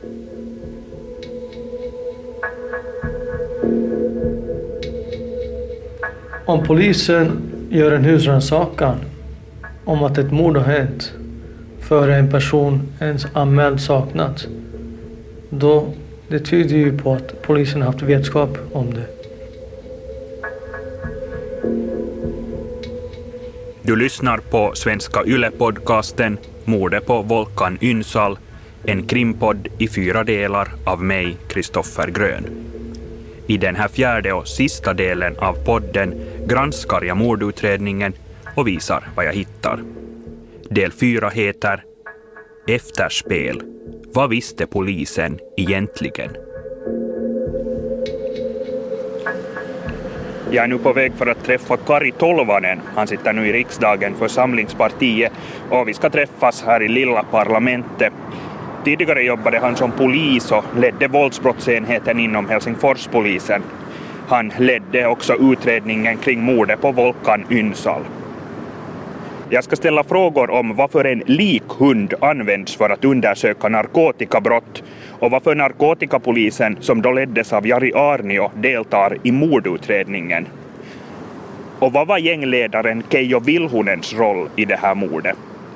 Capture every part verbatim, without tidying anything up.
Om polisen gör en husrannsakan om att ett mord har hänt före en person ens anmäld saknat, då det tyder ju på att polisen har haft vetskap om det. Du lyssnar på Svenska Yle-podcasten Mordet på Volkan Ynsal, en krimpodd i fyra delar av mig, Kristoffer Grön. I den här fjärde och sista delen av podden granskar jag mordutredningen och visar vad jag hittar. Del fyra heter Efterspel. Vad visste polisen egentligen? Jag är nu på väg för att träffa Kari Tolvanen. Han sitter nu i riksdagen för Samlingspartiet och vi ska träffas här i lilla parlamentet. Tidigare jobbade han som polis och ledde våldsbrottsenheten inom Helsingforspolisen. Han ledde också utredningen kring mordet på Volkan Ynsal. Jag ska ställa frågor om varför en likhund används för att undersöka narkotikabrott och varför narkotikapolisen, som då leddes av Jari Aarnio, deltar i mordutredningen. Och vad var gängledaren Keijo Vilhunens roll i det här mordet?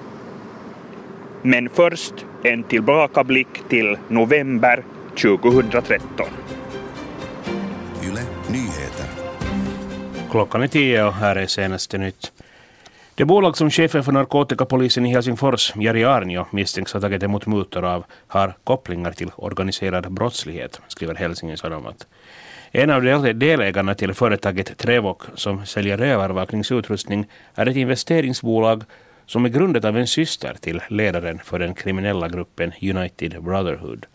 Men först en tillbakablick till november tjugohundratretton. Yle Nyheter. Klockan är tio och här är senaste nytt. Det bolag som chefen för narkotikapolisen i Helsingfors, Jari Aarnio, misstänks ha tagit emot mutor av har kopplingar till organiserad brottslighet, skriver Helsingin Sanomat. En av delägarna till företaget Trevok, som säljer övervakningsutrustning, är ett investeringsbolag som är grundat av en syster till ledaren för den kriminella gruppen United Brotherhood.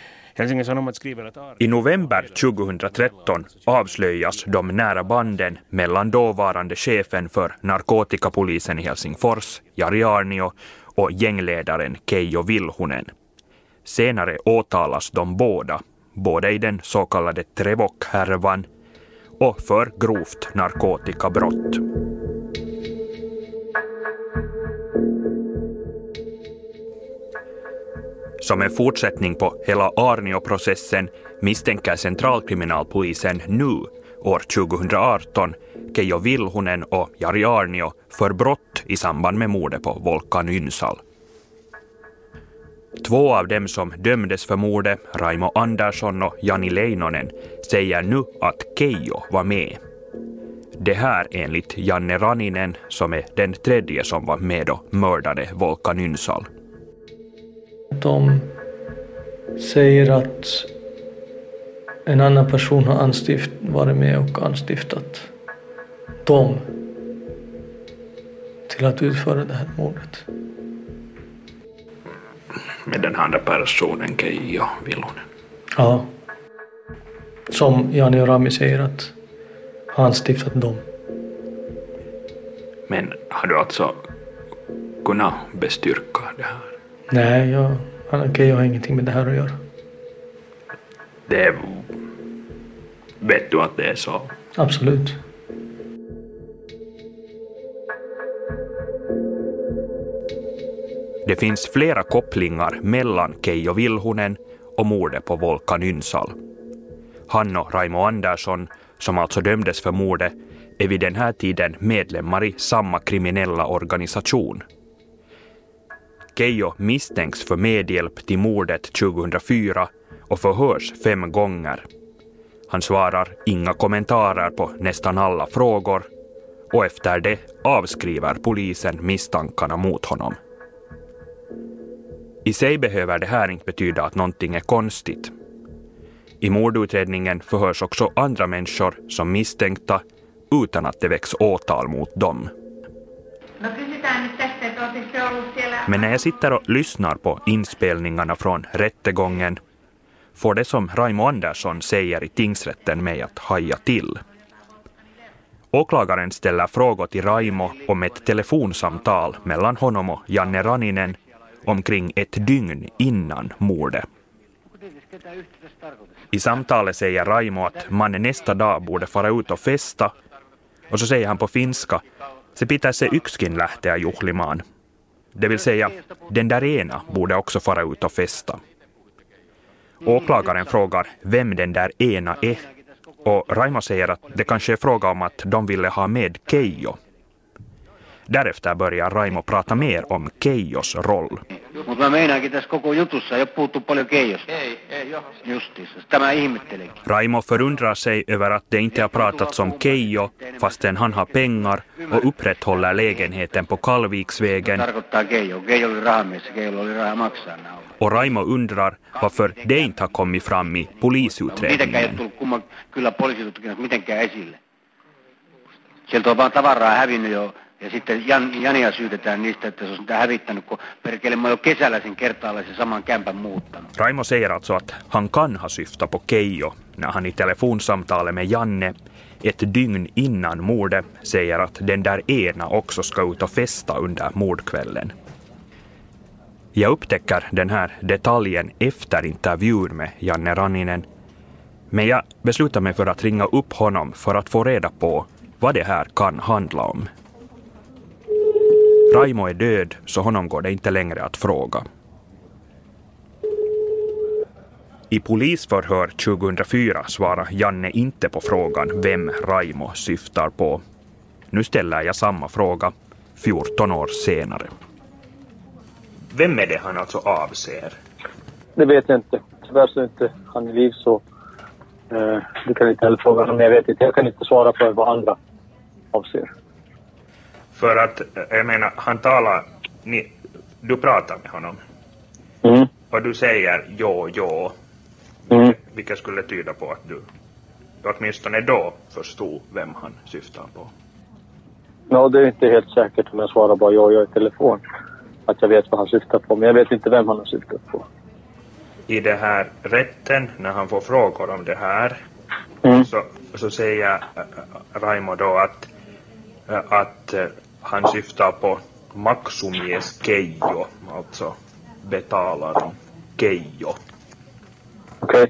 I november tjugohundratretton avslöjas de nära banden mellan dåvarande chefen för narkotikapolisen i Helsingfors, Jari Aarnio, och gängledaren Keijo Vilhunen. Senare åtalas de båda, både i den så kallade Trevok-härvan och för grovt narkotikabrott. Som en fortsättning på hela Aarnio-processen misstänker centralkriminalpolisen nu, år tjugohundraarton, Keijo Vilhunen och Jari Aarnio för brott i samband med mordet på Volkan Ynsal. Två av dem som dömdes för mordet, Raimo Andersson och Jani Leinonen, säger nu att Keijo var med. Det här enligt Janne Raninen, som är den tredje som var med och mördade Volkan Ynsal. De säger att en annan person har anstift, varit med och anstiftat dem till att utföra det här mordet. Med den andra personen, Keijo Vilhunen? Ja. Som Jani och Rami säger att har anstiftat dem. Men har du alltså kunnat bestyrka det här? Nej, jag, okay, jag har ingenting med det här att göra. Det vet du att det är så? Absolut. Det finns flera kopplingar mellan Keijo Vilhunen och mordet på Volkan Ynsal. Han och Raimo Andersson, som alltså dömdes för mordet, är vid den här tiden medlemmar i samma kriminella organisation. Keijo misstänks för medhjälp till mordet tjugohundrafyra och förhörs fem gånger. Han svarar inga kommentarer på nästan alla frågor och efter det avskriver polisen misstankarna mot honom. I sig behöver det här inte betyda att någonting är konstigt. I mordutredningen förhörs också andra människor som misstänkta utan att det väcks åtal mot dem. Men när jag sitter och lyssnar på inspelningarna från rättegången får det som Raimo Andersson säger i tingsrätten mig att haja till. Åklagaren ställer frågor till Raimo om ett telefonsamtal mellan honom och Janne Raninen omkring ett dygn innan mordet. I samtalet säger Raimo att mannen nästa dag borde fara ut och festa, och så säger han på finska: se pitää se yksikin lähteä juhlimaan. Det vill säga, den där ena borde också fara ut och festa. Åklagaren frågar vem den där ena är. Och Raimo säger att det kanske är fråga om att de ville ha med Keijo. Därefter börjar Raimo prata mer om Keijos roll. Mutta mä meinaankin tässä koko jutussa ei ole puhuttu paljon Keijosta. Ei, ei joo. Justiinsa. Tämä ihmettelenkin. Raimo förundrar sig över att det inte har pratats om Keijo fastän han har pengar och upprätthåller lägenheten på Kalviksvägen. Tarkoittaa Keijo. Keijo oli rahamies, Keijo oli raha maksaa nämä. Och Raimo undrar varför det inte har kommit fram i polisutredningen. Mitenkään ei tullut kumman kyllä poliisitutkinnassa mitenkään esille. Sieltä on vaan tavaraa hävinnyt jo. Ja sitten Jan, Jania syytetään niistä, että se on sitä hävittänyt, kun perkele mä jo kesällä sen kertaalaisen saman kämpän muuttanut. Raimo säger alltså att han kan ha syftat på Keijo när han i telefonsamtalet med Janne ett dygn innan mordet säger att den där ena också ska ut och festa under mordkvällen. Jag upptäcker den här detaljen efter intervjun med Janne Ranninen, men jag beslutar mig för att ringa upp honom för att få reda på vad det här kan handla om. Raimo är död, så honom går det inte längre att fråga. I polisförhör tjugohundrafyra svarar Janne inte på frågan vem Raimo syftar på. Nu ställer jag samma fråga fjorton år senare. Vem är det han alltså avser? Det vet jag inte. Tyvärr så är inte han i liv, så eh, det kan inte heller fråga honom. Jag vet inte. Jag kan inte svara för vad andra avser. För att, jag menar, han talar, ni, du pratar med honom. Mm. Och du säger jo, jo. Mm. Vilket skulle tyda på att du åtminstone då förstod vem han syftar på. Ja, det är inte helt säkert om jag svarar bara ja, jag i telefon. Att jag vet vad han syftar på, men jag vet inte vem han har syftat på. I det här rätten, när han får frågor om det här, Mm. så, så säger äh, Raimo då att, äh, att äh, han syftar på maksumies Keijo, alltså betalaren Keijo. Okej. Okay.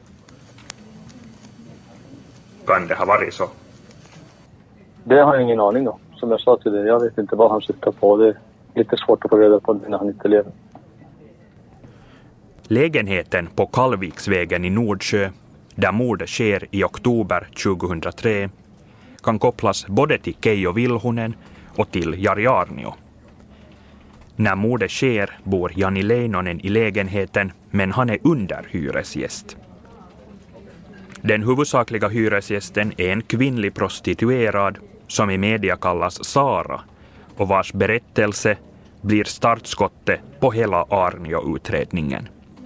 Kan det ha varit så? Det har jag ingen aning om. Som jag sa till dig, jag vet inte vad han syftar på. Det är lite svårt att få reda på när han inte lever. Lägenheten på Kalviksvägen i Nordsjö, där mordet sker i oktober tjugohundratre, kan kopplas både till Keijo Vilhunen och till Jari Aarnio. När mordet sker bor Jani Leinonen i lägenheten, men han är underhyresgäst. Den huvudsakliga hyresgästen är en kvinnlig prostituerad som i media kallas Sara och vars berättelse blir startskottet på hela Aarnio-utredningen.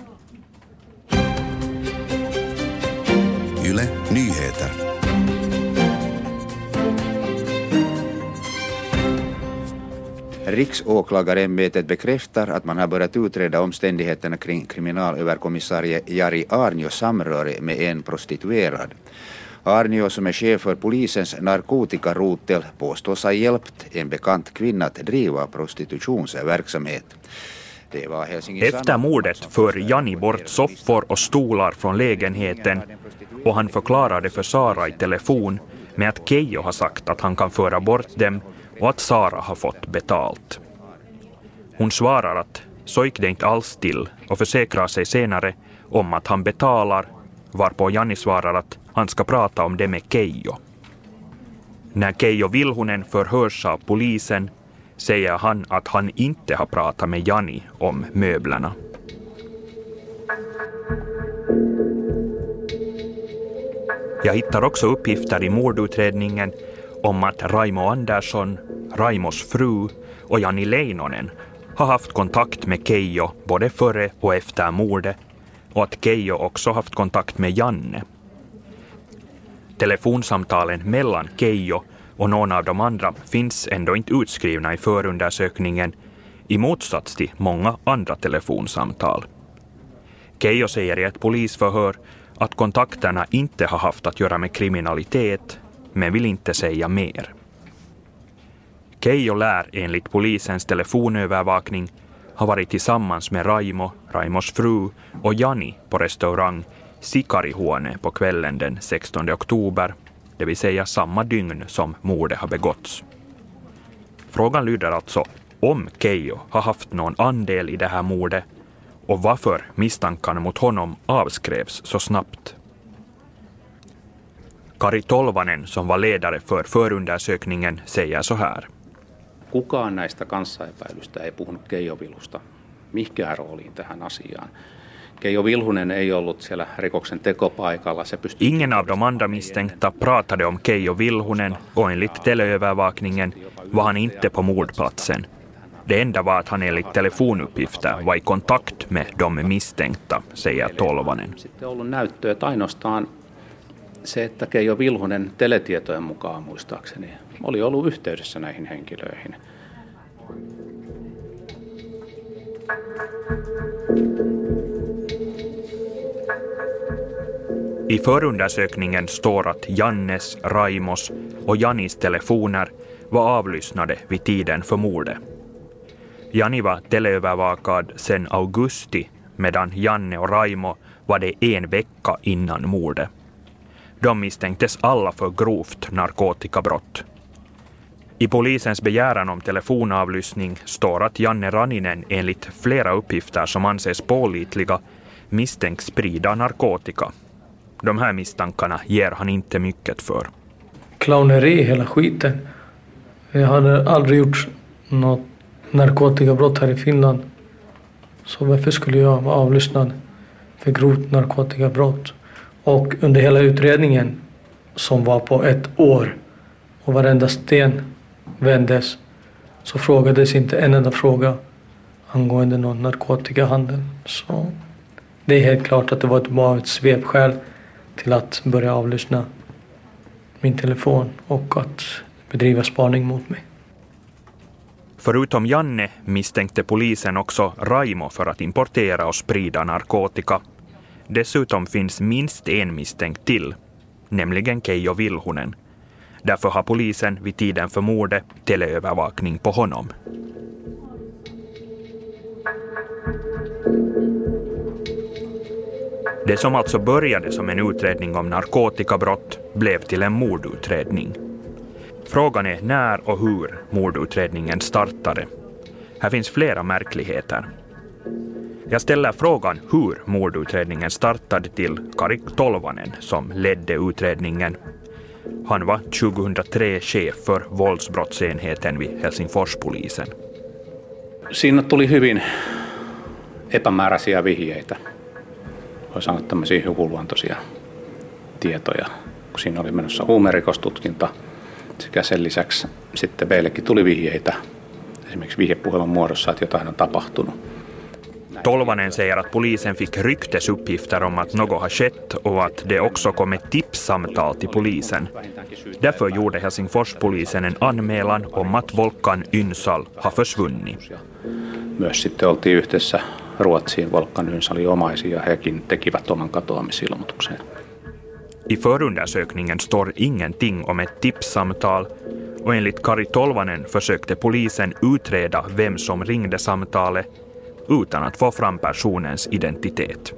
Yle Nyheter. Riksåklagarämbetet bekräftar att man har börjat utreda omständigheterna kring kriminalöverkommissarie Jari Aarnios samröre med en prostituerad. Aarnio, som är chef för polisens narkotikarotel, påstås ha hjälpt en bekant kvinna att driva prostitutionsverksamhet. Det var Efter mordet för Jani bort soffor och stolar från lägenheten och han förklarade för Sara i telefon med att Keijo har sagt att han kan föra bort dem och att Sara har fått betalt. Hon svarar att så gick det inte alls till och försäkrar sig senare om att han betalar, varpå Jani svarar att han ska prata om det med Keijo. När Keijo Vilhunen förhörs av polisen säger han att han inte har pratat med Jani om möblerna. Jag hittar också uppgifter i mordutredningen om att Raimo Andersson, Raimos fru och Jani Leinonen har haft kontakt med Keijo både före och efter mordet och att Keijo också haft kontakt med Janne. Telefonsamtalen mellan Keijo och någon av de andra finns ändå inte utskrivna i förundersökningen i motsats till många andra telefonsamtal. Keijo säger i ett polisförhör att kontakterna inte har haft att göra med kriminalitet, men vill inte säga mer. Keijo lär enligt polisens telefonövervakning ha varit tillsammans med Raimo, Raimos fru och Jani på restaurang Sikarihuone på kvällen den sextonde oktober, det vill säga samma dygn som mordet har begåtts. Frågan lyder alltså om Keijo har haft någon andel i det här mordet och varför misstankarna mot honom avskrevs så snabbt. Kari Tolvanen, som var ledare för förundersökningen, säger så här. Kukaan näistä kanssaepäilystä ei puhunut Keijo Vilhusta mihinkään rooliin tähän asiaan. Keijo Vilhunen ei ollut siellä rikoksen tekopaikalla. Se pystyi... Ingen av de andra misstänkta pratade om Keijo Vilhunen och enligt teleövervakningen var han inte på mordplatsen. Det enda var att han enligt telefonuppgifter var i kontakt med de misstänkta, säger Tolvanen. Sitten on ollut näyttöä, että ainoastaan se, että Keijo Vilhunen teletietojen mukaan muistaakseni oli ollut yhteydessä näihin henkilöihin. I förundersökningen står att Jannes, Raimos och Janis telefoner var avlyssnade vid tiden för mordet. Jani var teleövervakad sedan augusti, medan Janne och Raimo var det en vecka innan mordet. De misstänktes alla för grovt narkotikabrott. I polisens begäran om telefonavlyssning står att Janne Raninen enligt flera uppgifter som anses pålitliga misstänks sprida narkotika. De här misstankarna ger han inte mycket för. Clowneri hela skiten. Jag hade aldrig gjort något narkotikabrott här i Finland. Så varför skulle jag vara avlyssnad för grovt narkotikabrott? Och under hela utredningen som var på ett år och varenda sten vändes så frågades inte en enda fråga angående någon narkotikahandel. Så det är helt klart att det var ett, bara ett svepskäl till att börja avlyssna min telefon och att bedriva spaning mot mig. Förutom Janne misstänkte polisen också Raimo för att importera och sprida narkotika. Dessutom finns minst en misstänkt till, nämligen Keijo Vilhunen. Därför har polisen vid tiden för mordet teleövervakning på honom. Det som alltså började som en utredning om narkotikabrott blev till en mordutredning. Frågan är när och hur mordutredningen startade. Här finns flera märkligheter. Jag ställer frågan hur mordutredningen startade till Kari Tolvanen som ledde utredningen. Han var tjugohundratre chef för våldsbrottsenheten vid Helsingforspolisen. Siinä tuli hyvin epämääräisiä vihjeitä. Voi sanoa tämmöisiä hukuluontoisia tietoja, kun siinä oli menossa huumerikostutkinta. Sekä sen lisäksi sitten meillekin tuli vihjeitä, esimerkiksi vihjepuhelun muodossa, että jotain on tapahtunut. Tolvanen säger att polisen fick ryktesuppgifter om att något har skett och att det också kom ett tipssamtal till polisen. Därför gjorde Helsingforspolisen en anmälan om att Volkan Ynsal har försvunnit. Myös sitten oltiin yhteydessä Ruotsiin Volkan Ynsalin omaisia ja hekin tekivät oman katoamisilmoituksen. I förundersökningen står ingenting om ett tipssamtal och enligt Kari Tolvanen försökte polisen utreda vem som ringde samtalet utan att få fram personens identitet.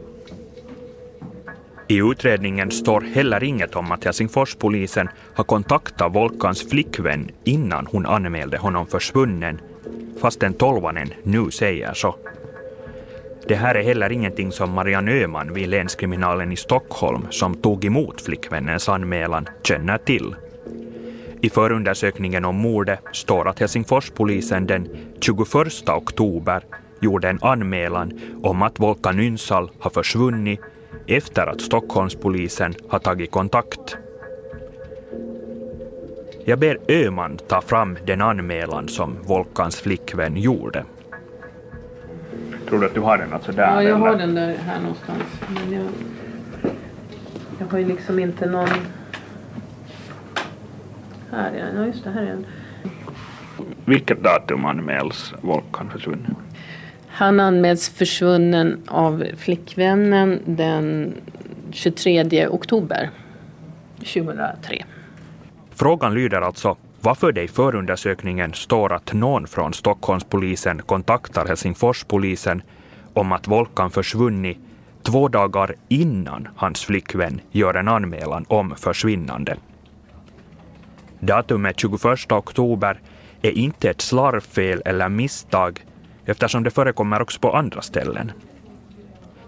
I utredningen står heller inget om att Helsingforspolisen har kontaktat Volkans flickvän innan hon anmälde honom försvunnen, fastän Tolvanen nu säger så. Det här är heller ingenting som Marianne Öhman vid länskriminalen i Stockholm, som tog emot flickvännens anmälan, känner till. I förundersökningen om mordet står att Helsingforspolisen den tjugoförsta oktober gjorde en anmälan om att Volkan Ynsal har försvunnit efter att Stockholmspolisen har tagit kontakt. Jag ber Öhman ta fram den anmälan som Volkans flickvän gjorde. Tror du att du har den alltså där? Ja, jag eller? har den där här någonstans. Men jag, jag har ju liksom inte någon... Här är den. Ja, just det, här är den. Vilket datum anmäls Volkan försvunnen? Han anmäls försvunnen av flickvännen den tjugotredje oktober tjugohundratre. Frågan lyder alltså varför det i förundersökningen står att någon från Stockholmspolisen kontaktar Helsingforspolisen om att Volkan försvunnit två dagar innan hans flickvän gör en anmälan om försvinnande. Datumet tjugoförsta oktober är inte ett slarvfel eller misstag eftersom det förekommer också på andra ställen.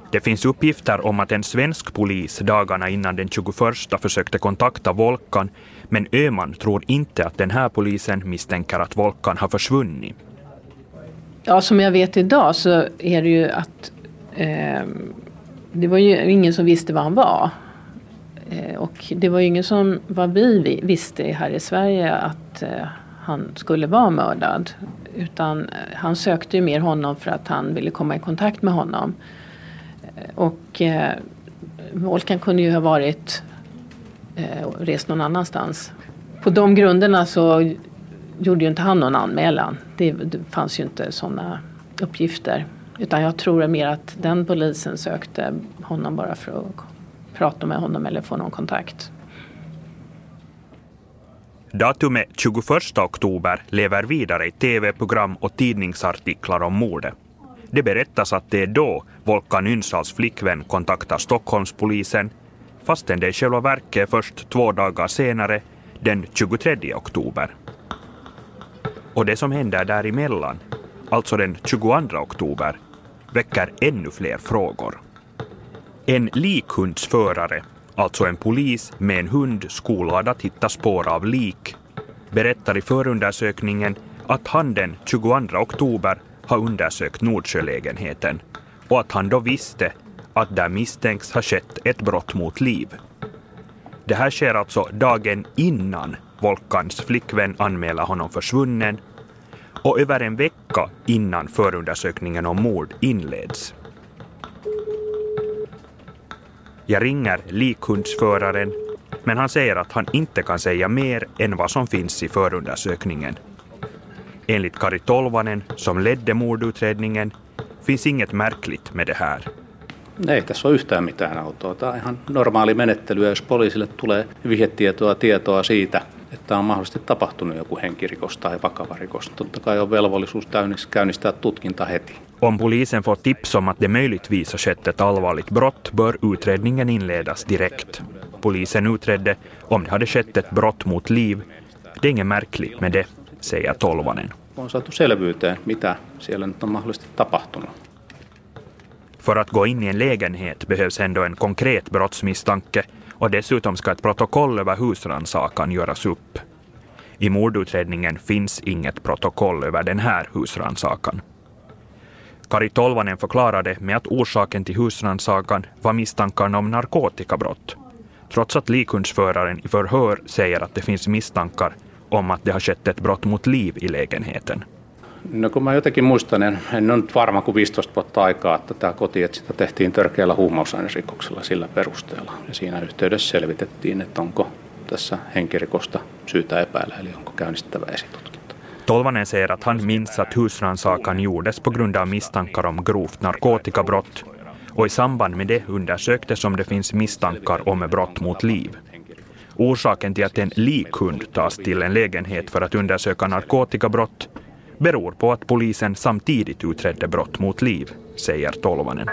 Det finns uppgifter om att en svensk polis dagarna innan den tjugoförsta försökte kontakta Volkan, men Öhman tror inte att den här polisen misstänker att Volkan har försvunnit. Ja, som jag vet idag så är det ju att eh, det var ju ingen som visste vad han var. Eh, och det var ju ingen som, vad vi visste här i Sverige, att eh, han skulle vara mördad. Utan eh, han sökte ju mer honom för att han ville komma i kontakt med honom. Eh, och eh, Volkan kunde ju ha varit eh, rest någon annanstans. På de grunderna så gjorde ju inte han någon anmälan. Det, det fanns ju inte sådana uppgifter. Utan jag tror mer att den polisen sökte honom bara för att prata med honom eller få någon kontakt. Datumet tjugoförsta oktober lever vidare i tv-program och tidningsartiklar om mordet. Det berättas att det är då Volkan Ynsalls flickvän kontaktar Stockholmspolisen, fastän det i själva verket först två dagar senare, den tjugotredje oktober. Och det som händer däremellan, alltså den tjugoandra oktober, väcker ännu fler frågor. En likhundsförare, alltså en polis med en hund skolad att hitta spår av lik, berättar i förundersökningen att han den tjugoandra oktober har undersökt Nordsjölägenheten och att han då visste att där misstänks ha skett ett brott mot liv. Det här sker alltså dagen innan Volkans flickvän anmäler honom försvunnen och över en vecka innan förundersökningen om mord inleds. Jag ringer likhundsföraren, men han säger att han inte kan säga mer än vad som finns i förundersökningen. Enligt Kari Tolvanen, som ledde mordutredningen, finns inget märkligt med det här. Ei tässä ole yhtään mitään autoa. Tämä on ihan normaali menettely, jos poliisille tulee vihjetietoa tietoa siitä, että on mahdollisesti tapahtunut joku henkirikos tai vakava rikos. Totta kai on velvollisuus käynnistää tutkinta heti. Om polisen får tips om att det möjligtvis har skett ett allvarligt brott bör utredningen inledas direkt. Polisen utredde om det hade skett ett brott mot liv. Det är inget märkligt med det, säger Tolvanen. On saatu selvyyteen, mitä siellä nyt on mahdollisesti tapahtunut. För att gå in i en lägenhet behövs ändå en konkret brottsmisstanke och dessutom ska ett protokoll över husrannsakan göras upp. I mordutredningen finns inget protokoll över den här husrannsakan. Kari Tolvanen förklarade med att orsaken till husrannsakan var misstankarna om narkotikabrott, trots att likhundsföraren i förhör säger att det finns misstankar om att det har skett ett brott mot liv i lägenheten. No kun mä jotenkin muistan, en, en ole nyt varma kuin viisitoista vuotta aikaa, että tämä kotietsintä tehtiin törkeällä huumausainerikoksella sillä perusteella. Ja siinä yhteydessä selvitettiin, että onko tässä henkirikosta syytä epäillä, eli onko käynnistettävä esitutkinta. Tolvanen säger att han minns att husrannsakan gjordes på grund av misstankar om grovt narkotikabrott och i samband med det undersöktes om det finns misstankar om brott mot liv. Orsaken till att en likhund tas till en lägenhet för att undersöka narkotikabrott beror på att polisen samtidigt utredde brott mot liv, säger Tolvanen.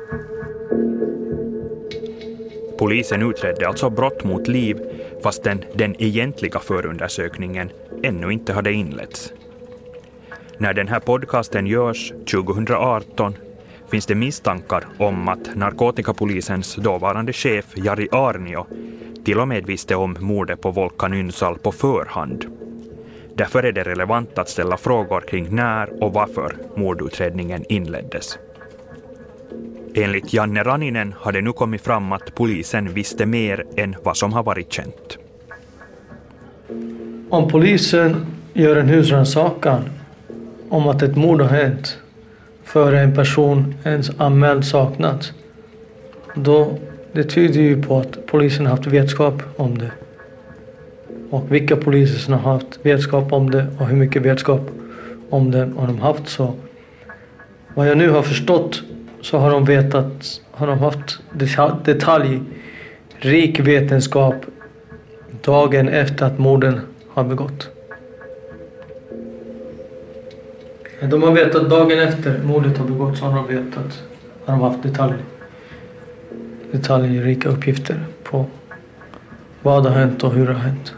Polisen utredde alltså brott mot liv fastän den egentliga förundersökningen ännu inte hade inletts. När den här podcasten görs tjugohundraarton finns det misstankar om att narkotikapolisens dåvarande chef Jari Arnio till och med visste om mordet på Volkan Ynsal på förhand. Därför är det relevant att ställa frågor kring när och varför mordutredningen inleddes. Enligt Janne Raninen har det nu kommit fram att polisen visste mer än vad som har varit känt. Om polisen gör en husrannsakan om att ett mord har hänt före en person ens anmäld saknat, då det tyder ju på att polisen har haft vetskap om det. Och vilka poliser som har haft vetskap om det och hur mycket vetskap om det har de haft. Så vad jag nu har förstått så har de vetat, har de haft detaljrik vetenskap dagen efter att morden har begått. De har vetat dagen efter mordet har begått, så har de vetat, har de haft detalj, detaljrika uppgifter på vad har hänt och hur det har hänt.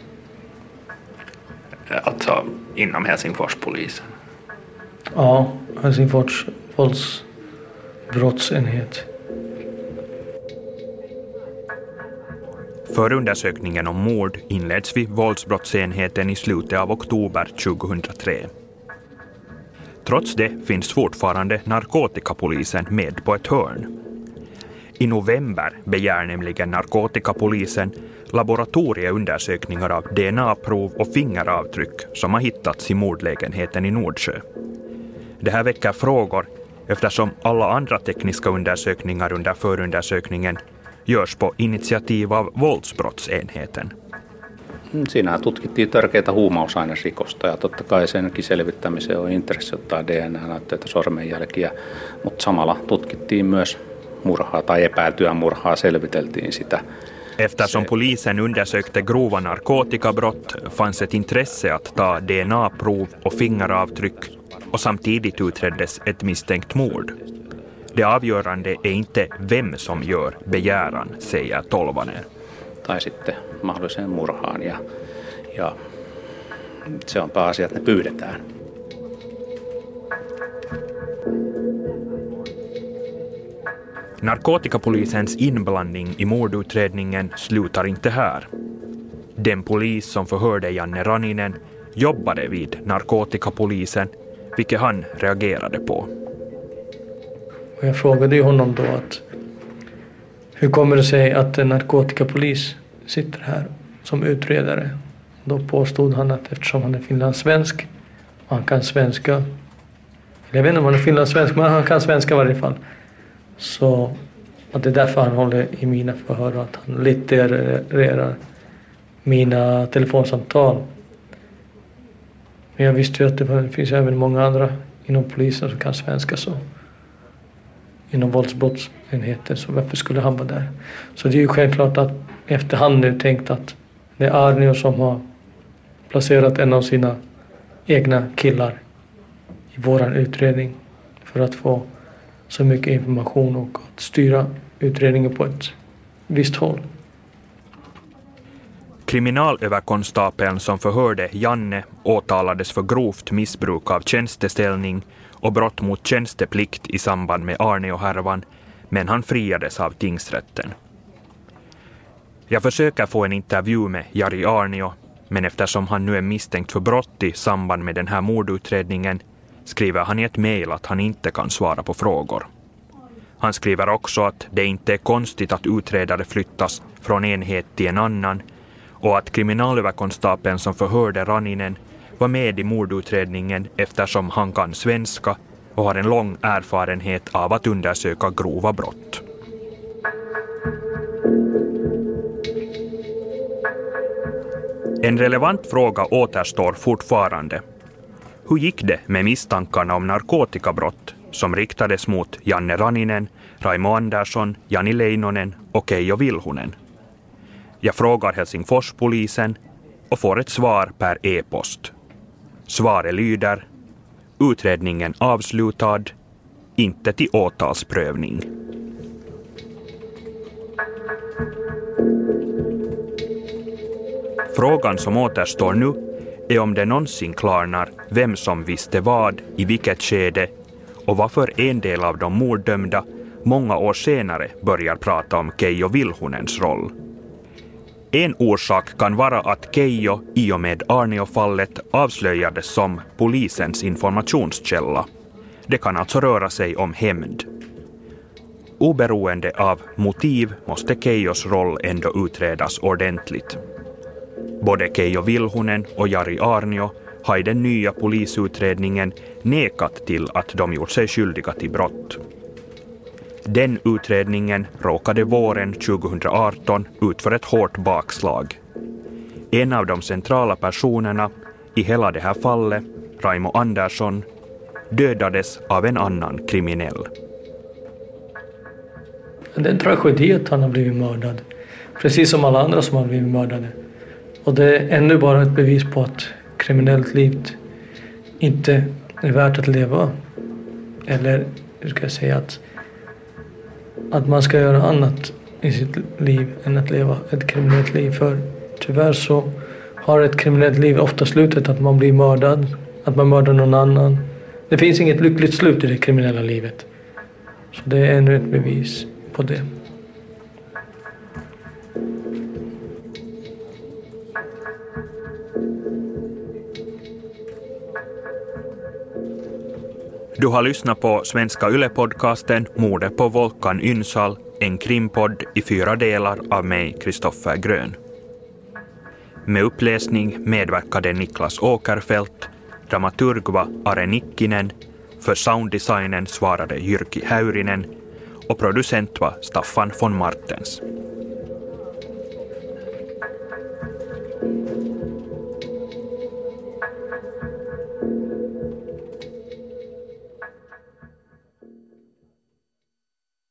Alltså inom Helsingforspolisen? Ja, Helsingfors vålds, brottsenhet. Förundersökningen om mord inleds vid våldsbrottsenheten i slutet av oktober tjugohundratre. Trots det finns fortfarande narkotikapolisen med på ett hörn. I november begär nämligen narkotikapolisen laboratorieundersökningar av D N A-prov och fingeravtryck som har hittats i mordlägenheten i Nordsjö. Det här väcker frågor eftersom alla andra tekniska undersökningar under förundersökningen görs på initiativ av våldsbrottsenheten. Siinä tutkittiin törkeitä huumausainesrikosta ja totta kai senkin selvittämiseen on intressi ottaa D N A-näytteitä, sormenjälkiä, mutta samalla tutkittiin myös murhaa tai epäiltyä murhaa, selviteltiin sitä. Eftersom polisen undersökte grova narkotikabrott fanns ett intresse att ta D N A-prov och fingeravtryck och samtidigt utreddes ett misstänkt mord. Det avgörande är inte vem som gör begäran, säger Tolvanen. Tai sitten mahdolliseen murhaan ja, ja se on pääasia, että ne pyydetään. Narkotikapolisens inblandning i mordutredningen slutar inte här. Den polis som förhörde Janne Raninen jobbade vid narkotikapolisen, vilket han reagerade på. Och jag frågade ju honom då att hur kommer det sig att en narkotikapolis sitter här som utredare? Då påstod han att eftersom han är finlandssvensk och han kan svenska, eller jag vet inte om han är finlandssvensk, men han kan svenska i varje fall, så att det är därför han håller i mina förhör och att han littererar mina telefonsamtal. Men jag visste ju att det finns även många andra inom polisen som kan svenska, så inom våldsbrottsenheten, så varför skulle han vara där? Så det är ju självklart att efterhand nu tänkt att det är Arnio som har placerat en av sina egna killar i våran utredning för att få så mycket information och att styra utredningen på ett visst håll. Kriminalöverkonstapeln som förhörde Janne åtalades för grovt missbruk av tjänsteställning och brott mot tjänsteplikt i samband med Arnio-härvan, men han friades av tingsrätten. Jag försöker få en intervju med Jari Arnio, men eftersom han nu är misstänkt för brott i samband med den här mordutredningen skriver han i ett mejl att han inte kan svara på frågor. Han skriver också att det inte är konstigt att utredare flyttas från enhet till en annan och att kriminalöverkonstapeln som förhörde Raninen var med i mordutredningen eftersom han kan svenska och har en lång erfarenhet av att undersöka grova brott. En relevant fråga återstår fortfarande. Hur gick det med misstankarna om narkotikabrott som riktades mot Janne Raninen, Raimo Andersson, Jani Leinonen och Keijo Vilhunen? Jag frågar Helsingforspolisen och får ett svar per e-post. Svaret lyder: utredningen avslutad, inte till åtalsprövning. Frågan som återstår nu är om det någonsin klarnar vem som visste vad, i vilket skede och varför en del av de morddömda många år senare börjar prata om Keijo Vilhunens roll. En orsak kan vara att Keijo i och med Arnio-fallet avslöjades som polisens informationskälla. Det kan alltså röra sig om hämnd. Oberoende av motiv måste Keijos roll ändå utredas ordentligt. Både Keijo Vilhunen och Jari Arnio har i den nya polisutredningen nekat till att de gjort sig skyldiga till brott. Den utredningen råkade våren tjugohundraarton ut för ett hårt bakslag. En av de centrala personerna i hela det här fallet, Raimo Andersson, dödades av en annan kriminell. Det är en tragedi att han har blivit mördad, precis som alla andra som har blivit mördade. Och det är ännu bara ett bevis på att kriminellt liv inte är värt att leva. Eller hur ska jag säga, att, att man ska göra annat i sitt liv än att leva ett kriminellt liv. För tyvärr så har ett kriminellt liv ofta slutet att man blir mördad, att man mördar någon annan. Det finns inget lyckligt slut i det kriminella livet. Så det är ännu ett bevis på det. Du har lyssnat på Svenska Yle-podcasten Mordet på Volkan Ynsal, en krimpodd i fyra delar av mig, Kristoffer Grön. Med uppläsning medverkade Niklas Åkerfeldt, dramaturg var Are Nikkinen, för sounddesignen svarade Jyrki Häyrinen och producent var Staffan von Martens.